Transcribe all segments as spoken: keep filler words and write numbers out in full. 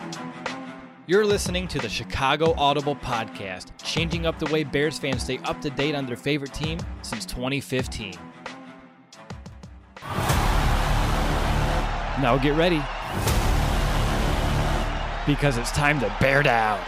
You're listening to the Chicago Audible Podcast, changing up the way Bears fans stay up to date on their favorite team since twenty fifteen. Now get ready, because it's time to bear down.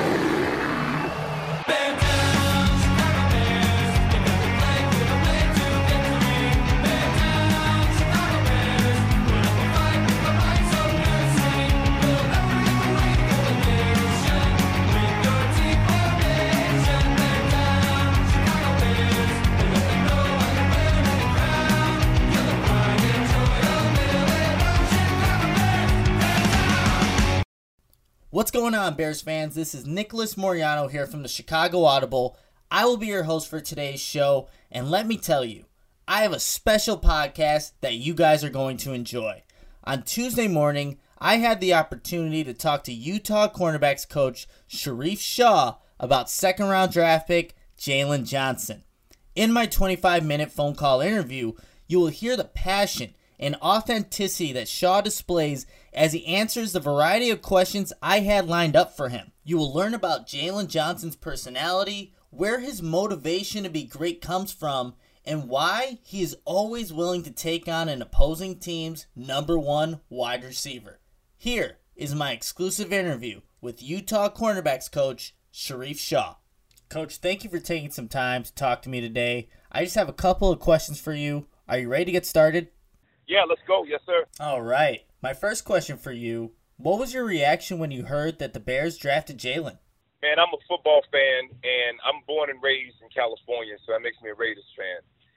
What's going on, Bears fans? This is Nicholas Moriano here from the Chicago Audible. I will be your host for today's show, and let me tell you, I have a special podcast that you guys are going to enjoy. On Tuesday morning, I had the opportunity to talk to Utah cornerbacks coach Sharrieff Shah about second-round draft pick Jaylon Johnson. In my twenty-five minute phone call interview, you will hear the passion and authenticity that Shaw displays as he answers the variety of questions I had lined up for him. You will learn about Jaylon Johnson's personality, where his motivation to be great comes from, and why he is always willing to take on an opposing team's number one wide receiver. Here is my exclusive interview with Utah cornerbacks coach Sharrieff Shah. Coach, thank you for taking some time to talk to me today. I just have a couple of questions for you. Are you ready to get started? Yeah, let's go. Yes, sir. All right. My first question for you, what was your reaction when you heard that the Bears drafted Jaylon? Man, I'm a football fan, and I'm born and raised in California, so that makes me a Raiders fan.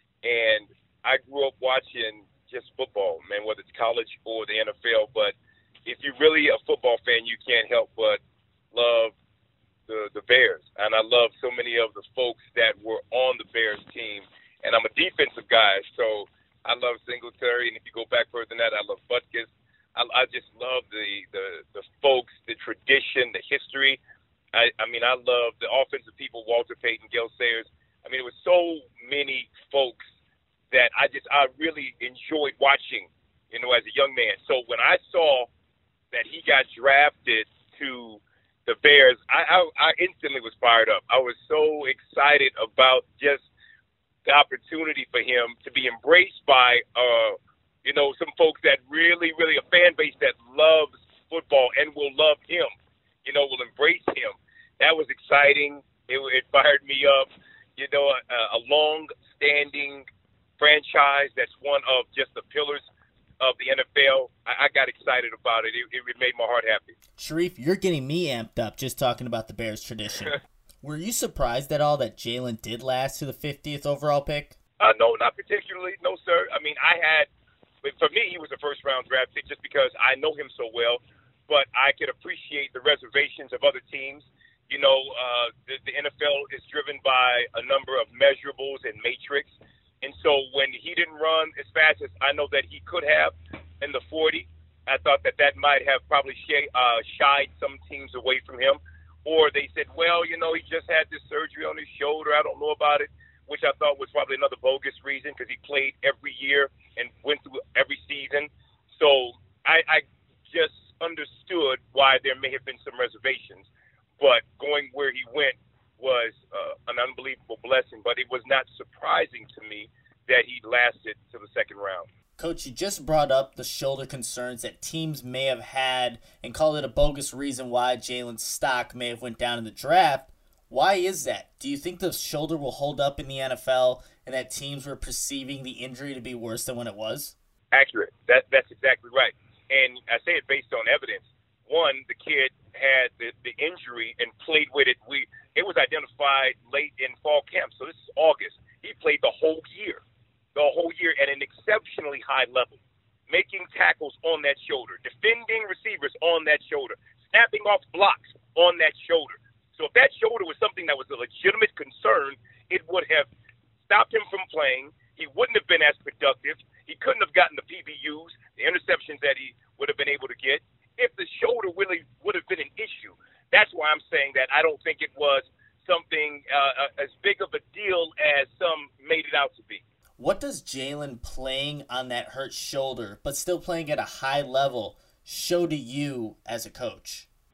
And I grew up watching just football, man, whether it's college or the N F L. But if you're really a football fan, you can't help but love the, the Bears. And I love so many of the folks that were on the Bears team. And I'm a defensive guy, so I love Singletary, and if you go back further than that, I love Butkus. I, I just love the, the, the folks, the tradition, the history. I, I mean, I love the offensive people, Walter Payton, Gale Sayers. I mean, it was so many folks that I just I really enjoyed watching, you know, as a young man. So when I saw that he got drafted to the Bears, I, I, I instantly was fired up. I was so excited about just the opportunity for him to be embraced by, uh, you know, some folks that really, really, a fan base that loves football and will love him, you know, will embrace him. That was exciting. It, it fired me up. You know, a, a long-standing franchise that's one of just the pillars of the N F L. I, I got excited about it. It, it made my heart happy. Sharrieff, you're getting me amped up just talking about the Bears tradition. Were you surprised at all that Jaylon did last to the fiftieth overall pick? Uh, no, not particularly. No, sir. I mean, I had, for me, he was a first-round draft pick just because I know him so well, but I could appreciate the reservations of other teams. You know, uh, the, the N F L is driven by a number of measurables and matrix, and so when he didn't run as fast as I know that he could have in the forty, I thought that that might have probably shy, uh, shied some teams away from him. Or they said, well, you know, he just had this surgery on his shoulder. I don't know about it, which I thought was probably another bogus reason because he played every year and went through every season. So I, I just understood why there may have been some reservations. But going where he went was uh, an unbelievable blessing. But it was not surprising to me that he lasted to the second round. Coach, you just brought up the shoulder concerns that teams may have had and called it a bogus reason why Jaylon's stock may have went down in the draft. Why is that? Do you think the shoulder will hold up in the N F L and that teams were perceiving the injury to be worse than when it was? Accurate. That, that's exactly right. And I say it based on evidence. One, the kid had the, the injury and played with it. We It was identified late in fall camp, so this is August. He played the whole year. the whole year at an exceptionally high level, making tackles on that shoulder, defending receivers on that shoulder, snapping off blocks on that shoulder. So if that shoulder was something that was a legitimate concern, it would have stopped him from playing. He wouldn't have been as productive. He couldn't have gotten the P B Us, the interceptions that he would have been able to get, if the shoulder really would have been an issue. That's why I'm saying that I don't think it was something uh, as big of a deal as some made it out to be. What does Jaylon playing on that hurt shoulder, but still playing at a high level, show to you as a coach?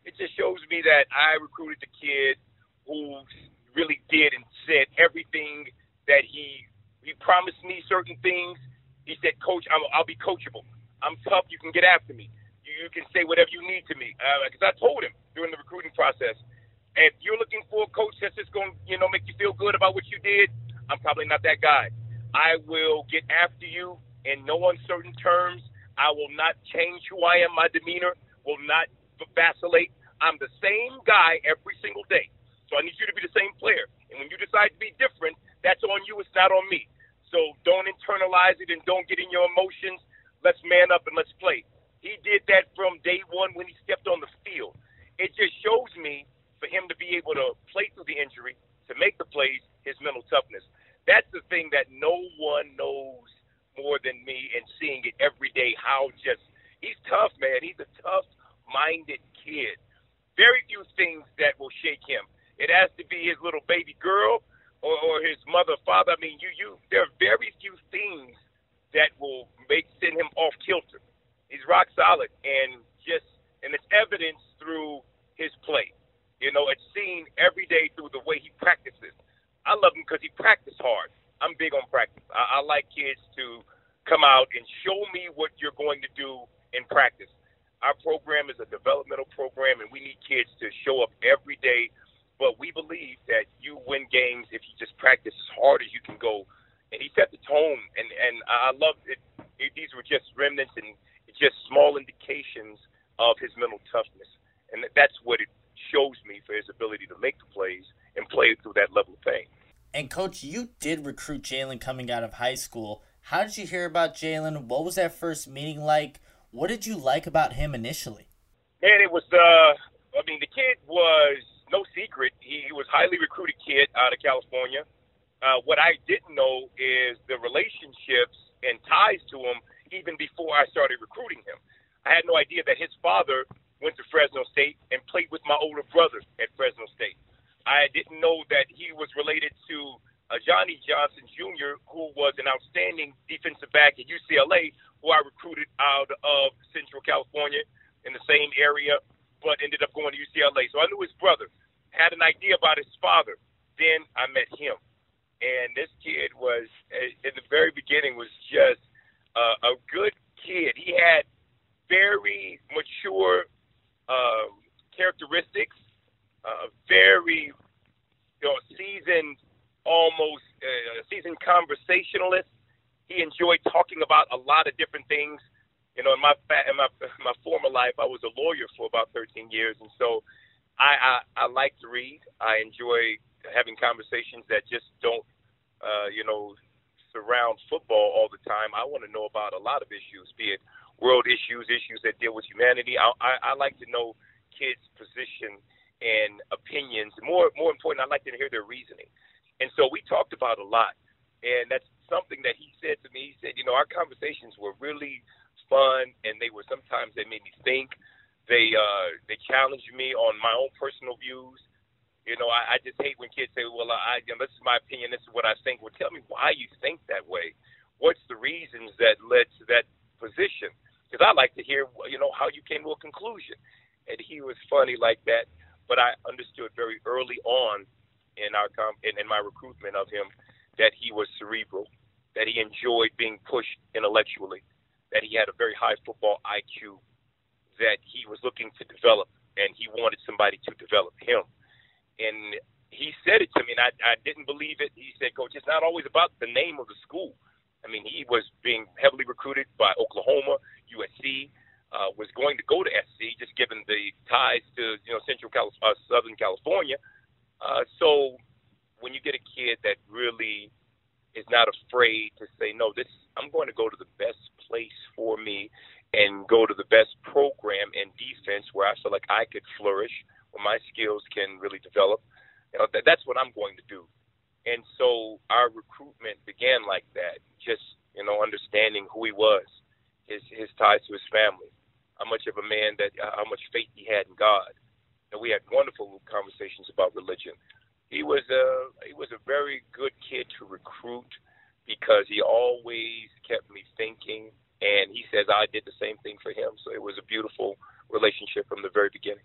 me that I recruited the kid who really did and said everything that he he promised me certain things. He said, Coach, I'm, I'll be coachable. I'm tough. You can get after me. You, you can say whatever you need to me. Because uh, I told him during the recruiting process, if you're looking for a coach that's just going to, you know, make you feel good about what you did, I'm probably not that guy. I will get after you in no uncertain terms. I will not change who I am. My demeanor will not vacillate. I'm the same guy every single day. So I need you to be the same player. And when you decide to be different, that's on you. It's not on me. So don't internalize it and don't get in your emotions. Let's man up and let's play. He did that from day one when he stepped on the field. It just shows me for him to be able to play through the injury, to make the plays, his mental toughness. That's the thing that no one knows more than me, and seeing it every day, how just – he's tough, man. He's a tough-minded kid. Very few things that will shake him. It has to be his little baby girl or, or his mother, father. I mean, you, you. There are very few things that will make send him off kilter. He's rock solid, and just and it's evidenced through his play. You know, it's seen every day through the way he practices. I love him because he practices hard. I'm big on practice. I, I like kids to come out and show me what you're going to do in practice. Our program is a developmental program, and we need kids to show up every day. But we believe that you win games if you just practice as hard as you can go. And he set the tone, and, and I love it. These were just remnants and just small indications of his mental toughness. And that's what it shows me for his ability to make the plays and play through that level of pain. And, Coach, you did recruit Jalen coming out of high school. How did you hear about Jalen? What was that first meeting like? What did you like about him initially? Man, it was, uh, I mean, the kid was no secret. He, he was a highly recruited kid out of California. Uh, what I didn't know is the relationships and ties to him even before I started recruiting him. I had no idea that his father went to Fresno State and played with my older brother at Fresno State. I didn't know that he was related to uh, Johnny Johnson Junior, who was an outstanding defensive back at U C L A, who I recruited out of Central California in the same area, but ended up going to U C L A. So I knew his brother, had an idea about his father. Then I met him. And this kid was, in the very beginning, was just uh, a good kid. He had very mature uh, characteristics, uh, very you know, seasoned, almost uh, seasoned conversationalist. He enjoyed talking about a lot of different things. You know, in my in my in my former life, I was a lawyer for about thirteen years, and so I I, I like to read. I enjoy having conversations that just don't, uh, you know, surround football all the time. I want to know about a lot of issues, be it world issues, issues that deal with humanity. I, I, I like to know kids' position and opinions. More, more important, I like to hear their reasoning. And so we talked about a lot, and that's something that he said to me. He said, you know, our conversations were really fun, and they were sometimes they made me think. They uh, they challenged me on my own personal views. You know, I, I just hate when kids say, well, I, you know, this is my opinion, this is what I think. Well, tell me why you think that way. What's the reasons that led to that position? Because I like to hear, you know, how you came to a conclusion. And he was funny like that. But I understood very early on in our com- in, in my recruitment of him that he was cerebral, that he enjoyed being pushed intellectually, that he had a very high football I Q, that he was looking to develop, and he wanted somebody to develop him. And he said it to me, and I, I didn't believe it. He said, Coach, it's not always about the name of the school. I mean, he was being heavily recruited by Oklahoma, U S C, uh, was going to go to S C, just given the ties to, you know, Central Cal- uh, Southern California. Uh, so when you get a kid that really is not afraid to say, no, this I'm going to go to the best place for me and go to the best program and defense where I feel like I could flourish, where my skills can really develop, you know, that, that's what I'm going to do. And so our recruitment began like that, just, you know, understanding who he was, his his ties to his family, how much of a man that, how much faith he had in God. And we had wonderful conversations about religion. He was a, he was a very good kid to recruit because he always kept me thinking, and he says I did the same thing for him. So it was a beautiful relationship from the very beginning.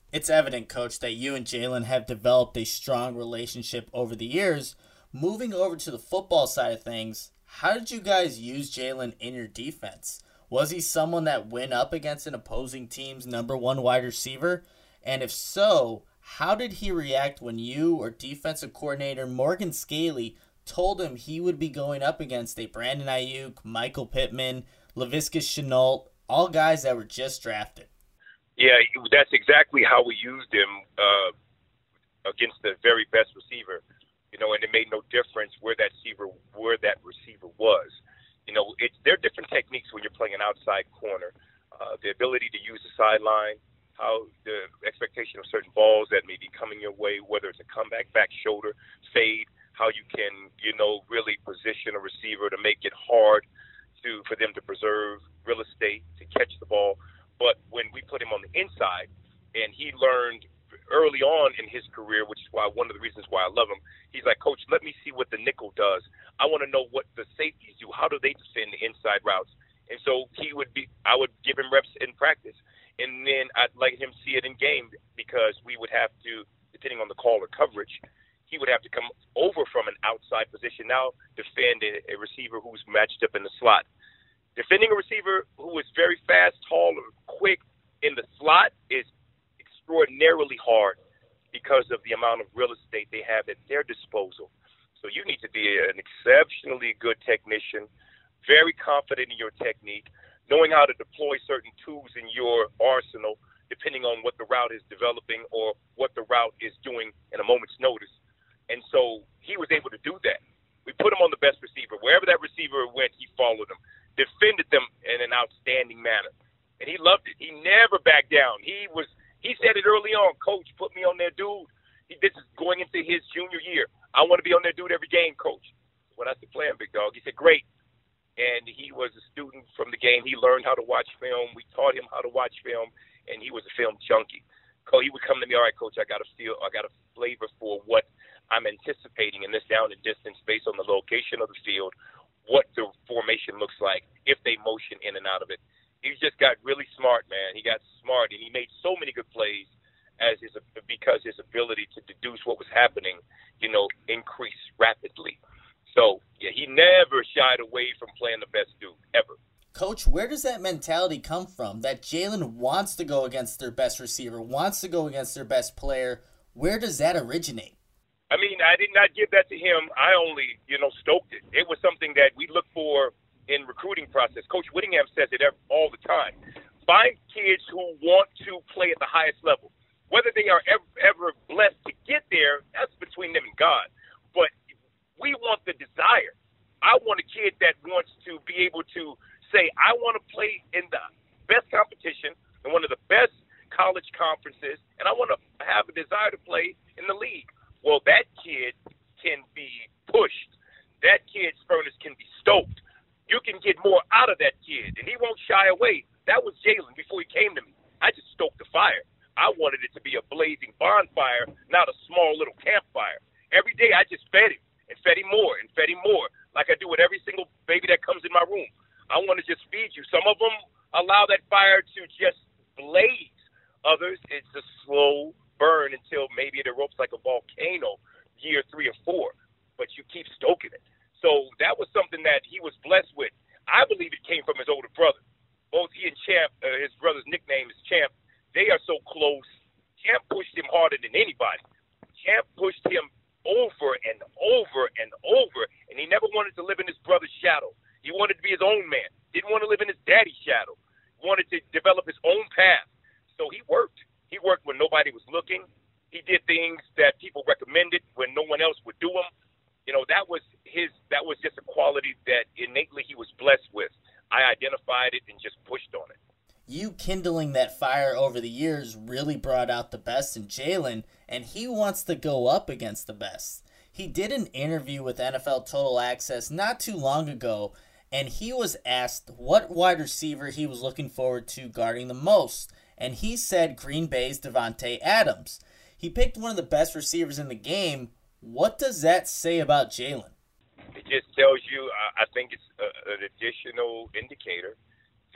It's evident, Coach, that you and Jalen have developed a strong relationship over the years. Moving over to the football side of things, how did you guys use Jalen in your defense? Was he someone that went up against an opposing team's number one wide receiver? And if so, how did he react when you or defensive coordinator Morgan Scaley told him he would be going up against a Brandon Ayuk, Michael Pittman, Laviska Shenault, all guys that were just drafted? Yeah, that's exactly how we used him uh, against the very best receiver. You know, and it made no difference where that receiver where that receiver was. You know, it's there are different techniques when you're playing an outside corner. Uh, the ability to use the sideline, how the expectation of certain balls that may be coming your way, whether it's a comeback, back shoulder, fade, how you can, you know, really position a receiver to make it hard to for them to preserve real estate, to catch the ball. But when we put him on the inside, and he learned early on in his career, which is why one of the reasons why I love him, he's like, Coach, let me see what the nickel does. I want to know what the safeties do. How do they defend the inside routes? And so he would be, I would give him reps in practice, and then I'd let him see it in game because we would have to, depending on the call or coverage, he would have to come over from an outside position now, defend a, a receiver who's matched up in the slot. Defending a receiver who is very fast, tall, or quick in the slot is extraordinarily hard because of the amount of real estate they have at their disposal. So you need to be an exceptionally good technician, very confident in your technique, knowing how to deploy certain tools in your arsenal depending on what the route is developing or what the route is doing in a moment's notice. And so he was able to do that. We put him on the best receiver. Wherever that receiver went, he followed him, defended them in an outstanding manner. And he loved it. He never backed down. He was he said it early on, Coach, put me on there, dude. He, this is going into his junior year. I want to be on there, dude, every game, Coach. When I said, plan, big dog, he said, great. And he was a student from the game. He learned how to watch film. We taught him how to watch film, and he was a film junkie. He would come to me, all right, Coach, I got a feel, I got a flavor for what I'm anticipating in this down and distance based on the location of the field, what the formation looks like, if they motion in and out of it. He just got really smart, man. He got smart, and he made so many good plays as his because his ability to deduce what was happening, you know, increased rapidly. So, yeah, he never shied away from playing the best dude, ever. Coach, where does that mentality come from, that Jalen wants to go against their best receiver, wants to go against their best player? Where does that originate? I mean, I did not give that to him. I only, you know, stoked it. It was something that we look for in recruiting process. Coach Whittingham says it all the time. Find kids who want to play at the highest level. Whether they are ever, ever blessed to get there, that's between them and God. But we want the desire. I want a kid that wants to be able to say, I want to play in the best competition in one of the best college conferences, and I want to have a desire to play in the league. Well, that kid can be pushed. That kid's furnace can be stoked. You can get more out of that kid, and he won't shy away. That was Jalen before he came to me. I just stoked the fire. I wanted it to be a blazing bonfire, not a small little campfire. Every day I just fed him and fed him more and fed him more, like I do with every single baby that comes in my room. I want to just feed you. Some of them allow that fire to just blaze. Others, it's a slow burn until maybe it erupts like a volcano year three or four, but you keep stoking it. So that was something that he was blessed with. I believe it came from his older brother. Both he and Champ, uh, his brother's nickname is Champ, they are so close. Champ pushed him harder than anybody. Champ pushed him over and over and over, and he never wanted to live in his brother's shadow. He wanted to be his own man. Didn't want to live in his daddy's shadow. Wanted to develop his own path. So he worked. He worked when nobody was looking. He did things that people recommended when no one else would do them. You know, that was his, that was just a quality that innately he was blessed with. I identified it and just pushed on it. You kindling that fire over the years really brought out the best in Jalen, and he wants to go up against the best. He did an interview with N F L Total Access not too long ago, and he was asked what wide receiver he was looking forward to guarding the most, and he said Green Bay's Davante Adams. He picked one of the best receivers in the game. What does that say about Jalen? It just tells you, uh, I think it's a, an additional indicator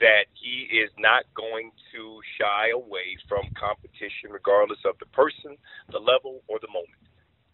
that he is not going to shy away from competition regardless of the person, the level, or the moment.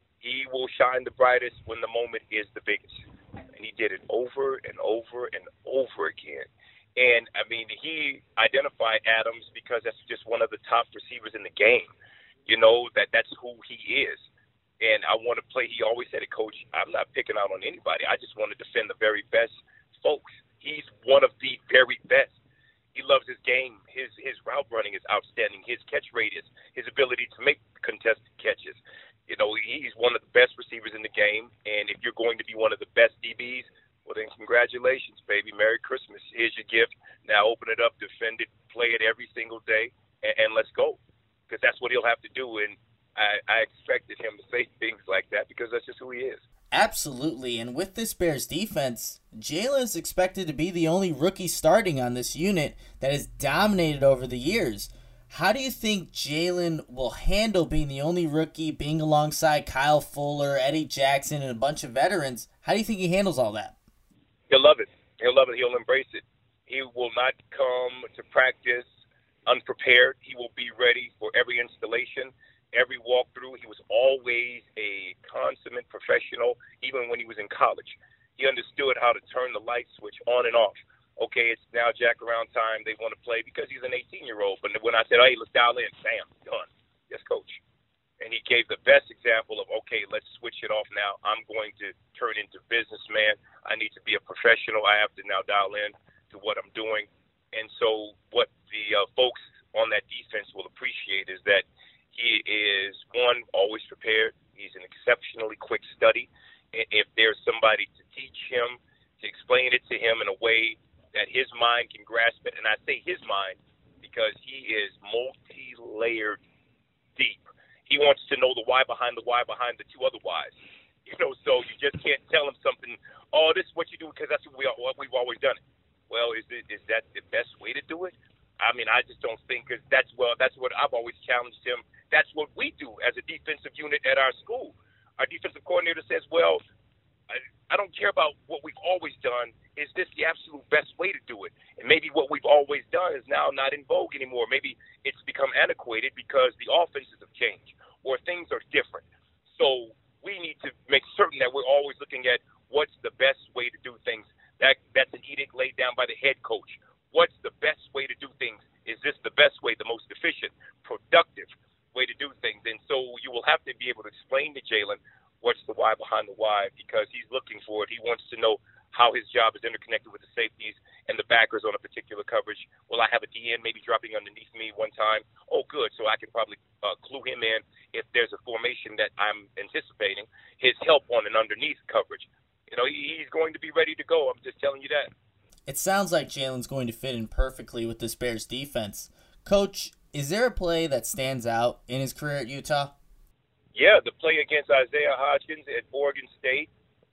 He will shine the brightest when the moment is the biggest. And he did it over and over and over again. And, I mean, he identified Adams because that's just one of the top receivers in the game. You know, that that's who he is. And I want to play. He always said it, Coach, I'm not picking out on anybody. I just want to defend the very best folks. He's one of the very best. He loves his game. His his route running is outstanding. His catch radius, his ability to make contested catches. You know, he's one of the best receivers in the game. And if you're going to be one of the best D Bs, well, then congratulations, baby. Merry Christmas. Here's your gift. Now open it up, defend it, play it every single day, and, and let's go. Because that's what he'll have to do. And I, I expected him to say things like that because that's just who he is. Absolutely, and with this Bears defense, Jalen is expected to be the only rookie starting on this unit that has dominated over the years. How do you think Jalen will handle being the only rookie, being alongside Kyle Fuller, Eddie Jackson, and a bunch of veterans? How do you think he handles all that? He'll love it. He'll love it. He'll embrace it. He will not come to practice unprepared. He will be ready for every installation. Every walkthrough, he was always a consummate professional, even when he was in college. He understood how to turn the light switch on and off. Okay, it's now jack around time. They want to play because he's an eighteen-year-old. But when I said, hey, let's dial in, bam, done. Yes, Coach. And he gave the best example of, okay, let's switch it off now. I'm going to turn into businessman. I need to be a professional. I have to now dial in to what I'm doing. And so what the uh, folks on that defense will appreciate is that he is, one, always prepared. He's an exceptionally quick study. If there's somebody to teach him, to explain it to him in a way that his mind can grasp it, and I say his mind because he is multi-layered deep. He wants to know the why behind the why behind the two other whys. You know, so you just can't tell him something, oh, this is what you do because that's what, we, what we've always done it. Well, is, it, is that the best way to do it? I mean, I just don't think because that's, well, that's what I've always challenged him. That's what we do as a defensive unit at our school. Our defensive coordinator says, well, I, I don't care about what we've always done. Is this the absolute best way to do it? And maybe what we've always done is now not in vogue anymore. Maybe it's become antiquated because the offenses have changed or things are different. So we need to make certain that we're always looking at what's the best way to do things. That That's an edict laid down by the head coach. What's the best way to do things? Is this the best way, the most efficient, productive way to do things? And so you will have to be able to explain to Jalen what's the why behind the why because he's looking for it. He wants to know how his job is interconnected with the safeties and the backers on a particular coverage. Will I have a D N maybe dropping underneath me one time? Oh, good. So I can probably uh, clue him in if there's a formation that I'm anticipating, his help on an underneath coverage. You know, he, he's going to be ready to go. I'm just telling you that. It sounds like Jalen's going to fit in perfectly with this Bears defense. Coach, is there a play that stands out in his career at Utah? Yeah, the play against Isaiah Hodgins at Oregon State.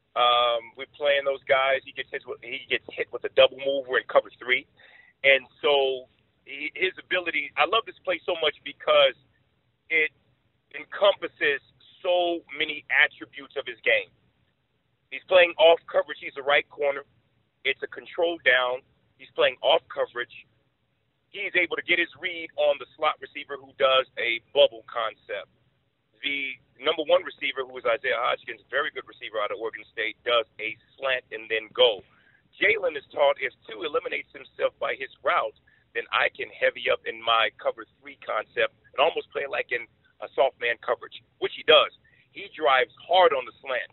Um, we're playing those guys. He gets hit with, he gets hit with a double mover in cover three. And so he, his ability, I love this play so much because it encompasses so many attributes of his game. He's playing off coverage. He's a right corner. It's a control down. He's playing off coverage. He's able to get his read on the slot receiver who does a bubble concept. The number one receiver, who is Isaiah Hodgins, very good receiver out of Oregon State, does a slant and then go. Jalen is taught if two eliminates himself by his route, then I can heavy up in my cover three concept and almost play like in a soft man coverage, which he does. He drives hard on the slant.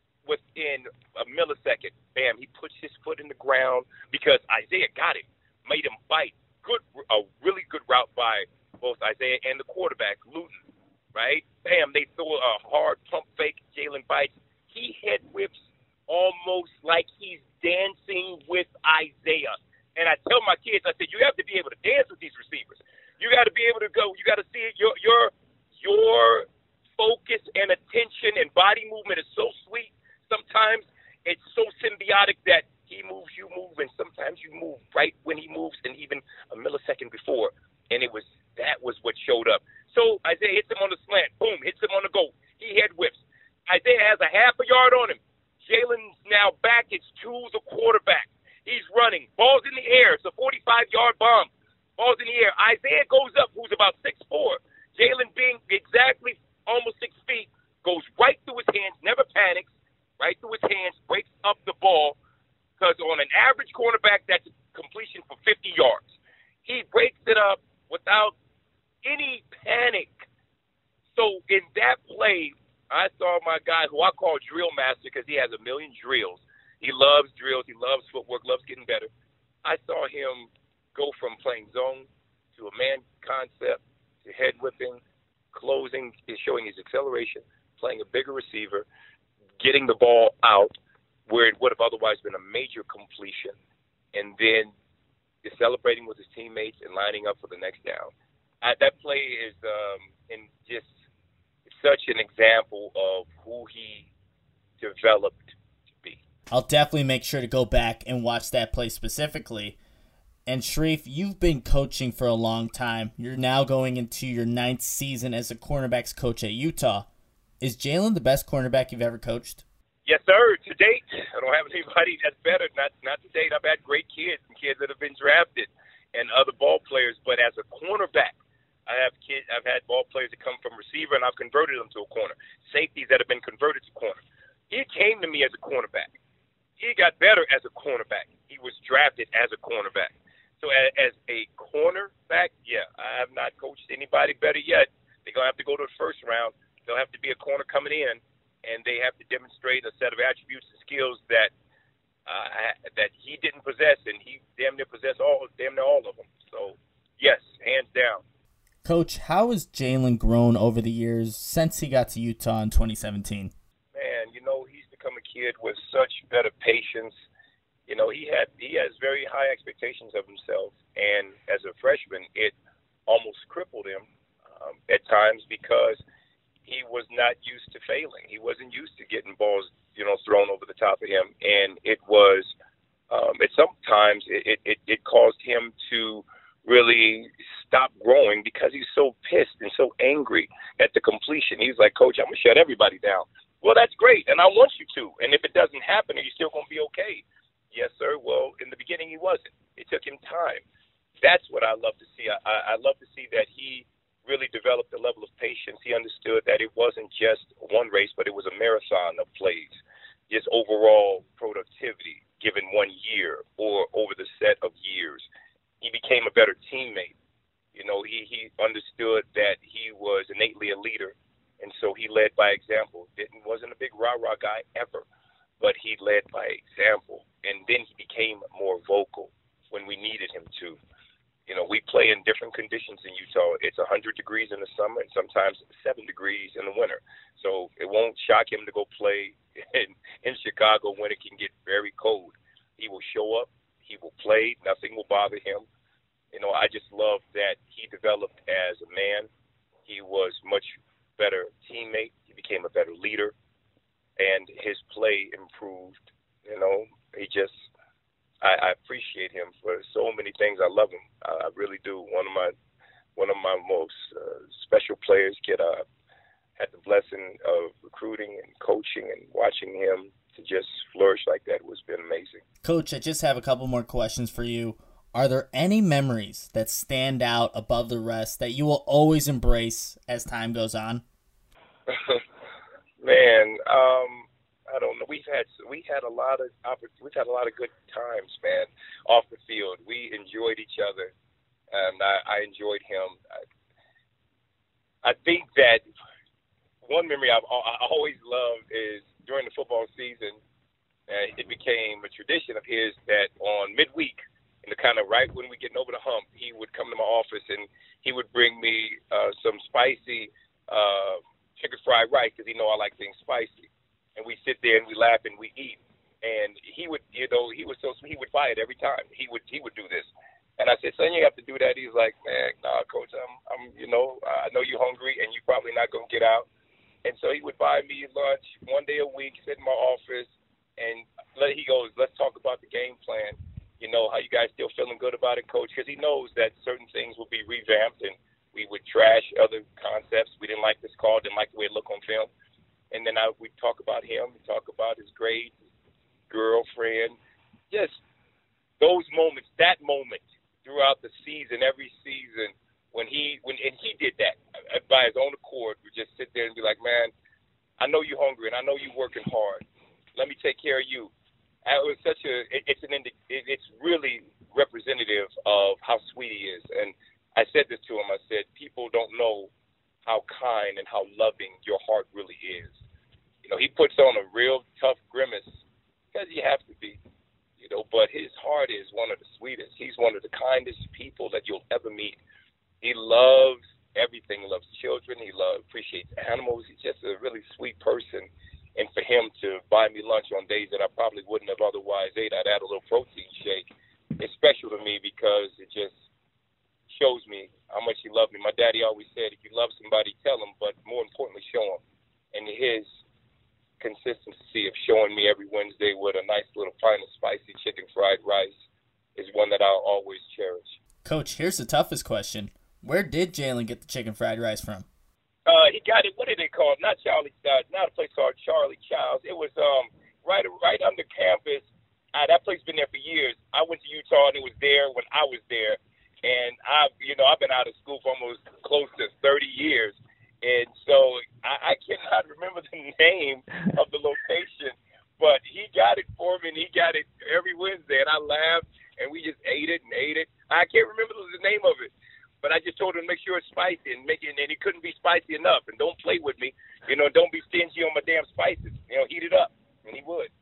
Within a millisecond, bam, he puts his foot in the ground because Isaiah got him, made him bite. Good, a really good route by both Isaiah and the quarterback, Luton, right? Bam, they throw a hard pump fake. Jalen bites. He head whips almost like he's dancing with Isaiah. And I tell my kids, I said, you have to be able to dance with these receivers. You got to be able to go. You got to see it. Your your your focus and attention and body movement is so sweet. Sometimes it's so symbiotic that he moves, you move, and sometimes you move right when he moves and even a millisecond before. And it was that was what showed up. So Isaiah hits him on the slant. Boom, hits him on the go. He head whips. Isaiah has a half a yard on him. Jalen's now back. It's to the quarterback. He's running. Ball's in the air. It's a forty-five-yard bomb. Ball's in the air. Isaiah goes up, who's about six foot four. Jalen being exactly almost six feet, goes right through his hands, never panics, right through his hands, breaks up the ball, because on an average cornerback, that's a completion for fifty yards. He breaks it up without any panic. So in that play, I saw my guy, who I call Drill Master because he has a million drills. He loves drills. He loves footwork, loves getting better. I saw him go from playing zone to a man concept to head whipping, closing, showing his acceleration, playing a bigger receiver, getting the ball out where it would have otherwise been a major completion, and then celebrating with his teammates and lining up for the next down. I, that play is um, in just such an example of who he developed to be. I'll definitely make sure to go back and watch that play specifically. And Sharif, you've been coaching for a long time. You're now going into your ninth season as a cornerbacks coach at Utah. Is Jalen the best cornerback you've ever coached? Yes, sir. To date, I don't have anybody that's better. Not not to date. I've had great kids and kids that have been drafted and other ball players. But as a cornerback, I have kids. I've had ball players that come from receiver, and I've converted them to a corner. Safeties that have been converted to corner. He came to me as a cornerback. He got better as a cornerback. He was drafted as a cornerback. So as a cornerback, yeah, I have not coached anybody better yet. They're going to have to go to the first round. They'll have to be a corner coming in, and they have to demonstrate a set of attributes and skills that uh, that he didn't possess, and he damn near possessed all, damn near all of them. So, yes, hands down. Coach, how has Jalen grown over the years since he got to Utah in twenty seventeen? Man, you know, he's become a kid with such better patience. You know, he had he has very high expectations of himself, and as a freshman, it almost crippled him um, at times because he was not used to failing. He wasn't used to getting balls, you know, thrown over the top of him, and it was um, at sometimes it, it it caused him to really stop growing because he's so pissed and so angry at the completion. He's like, Coach, I'm gonna shut everybody down. Well, that's great, and I want you to. And if it doesn't happen, are you still gonna be okay? Yes, sir. Well, in the beginning, he wasn't. It took him time. That's what I love to see. I, I love to see that he really developed a level of patience. He understood that it wasn't just one race, but it was a marathon of plays, just overall productivity given one year or over the set of years. He became a better teammate. You know, he, he understood that he was innately a leader, and so he led by example. Didn't wasn't a big rah-rah guy ever, but he led by example. And then he became more vocal when we needed him to. You know, we play in different conditions in Utah. It's one hundred degrees in the summer and sometimes seven degrees in the winter. So it won't shock him to go play in, in Chicago when it can get very cold. He will show up. He will play. Nothing will bother him. You know, I just love that he developed as a man. He was much better teammate. He became a better leader. And his play improved. You know, he just, I, I appreciate him for so many things. I love him. I, I really do. One of my, one of my most uh, special players. Get uh, had the blessing of recruiting and coaching and watching him to just flourish like that was been amazing. Coach, I just have a couple more questions for you. Are there any memories that stand out above the rest that you will always embrace as time goes on? Man, um, I don't know. We've had we had a lot of we've had a lot of good times, man, off the field. We enjoyed each other, and I, I enjoyed him. I, I think that one memory I've I always loved is during the football season. Uh, it became a tradition of his that on midweek, and the kind of right when we getting over the hump, he would come to my office and he would bring me uh, some spicy uh, chicken fried rice because he know I like things spicy. And we sit there and we laugh and we eat. And he would, you know, he was so he would buy it every time. He would he would do this. And I said, son, you have to do that. He's like, man, nah, coach, I'm, I'm, you know, I know you're hungry and you're probably not gonna get out. And so he would buy me lunch one day a week, sit in my office, and let, he goes, let's talk about the game plan. You know, how you guys still feeling good about it, coach? Because he knows that certain things will be revamped, and we would trash other concepts. We didn't like this call, didn't like the way it looked on film. And then I, we'd talk about him, we'd talk about his grades, his girlfriend, just season, every season, when he when and he did that by his own accord, would just sit there and be like, man, I know you're hungry and I know you're working hard. Let me take care of you. It was such a it, it's an it's really representative of how sweet he is. And I said this to him. I said, people don't know how kind and how loving your heart really is. You know, he puts on a real tough grimace because you have to be. You know, but his heart is one of the sweetest. He's one of the kindest people that you'll ever meet. He loves everything. He loves children. He loves, appreciates animals. He's just a really sweet person. And for him to buy me lunch on days that I probably wouldn't have otherwise ate, I'd add a little protein shake. It's special to me because it just shows me how much he loved me. My daddy always said, if you love somebody, tell them, but more importantly, show them. And his consistency of showing me every Wednesday with a nice little pint of spicy chicken fried rice is one that I'll always cherish. Coach, here's the toughest question. Where did Jalen get the chicken fried rice from? Uh, he got it, what did they call it? Not Charlie, uh, not a place called Charlie Child's. It was um right right under campus. Uh, that place been there for years. I went to Utah and it was there when I was there. And I've, you know, I've been out of school for almost close to thirty years. And so I, I cannot remember the name of the location, but he got it for me, and he got it every Wednesday, and I laughed, and we just ate it and ate it. I can't remember the name of it, but I just told him to make sure it's spicy, and make it, and it couldn't be spicy enough, and don't play with me, you know, don't be stingy on my damn spices, you know, heat it up, and he would.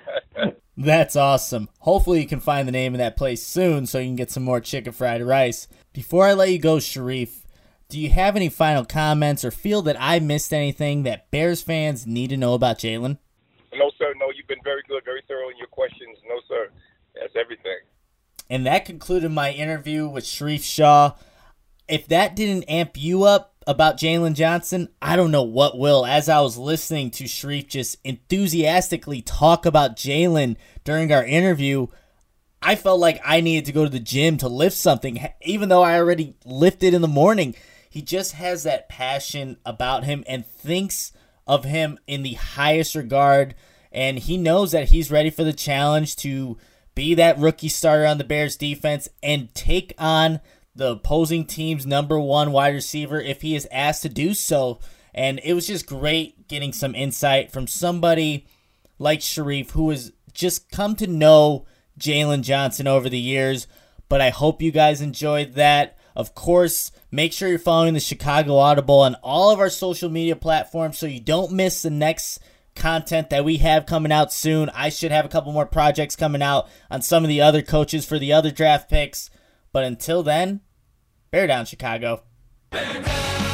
That's awesome. Hopefully you can find the name of that place soon so you can get some more chicken fried rice. Before I let you go, Sharif, do you have any final comments or feel that I missed anything that Bears fans need to know about Jalen? No, sir. No, you've been very good, very thorough in your questions. No, sir. That's everything. And that concluded my interview with Sharif Shaw. If that didn't amp you up about Jalen Johnson, I don't know what will. As I was listening to Sharif just enthusiastically talk about Jalen during our interview, I felt like I needed to go to the gym to lift something, even though I already lifted in the morning. He just has that passion about him and thinks of him in the highest regard, and he knows that he's ready for the challenge to be that rookie starter on the Bears defense and take on the opposing team's number one wide receiver if he is asked to do so. And it was just great getting some insight from somebody like Sharif, who has just come to know Jalen Johnson over the years. But I hope you guys enjoyed that. Of course, make sure you're following the Chicago Audible on all of our social media platforms so you don't miss the next content that we have coming out soon. I should have a couple more projects coming out on some of the other coaches for the other draft picks. But until then, bear down, Chicago. Bear down.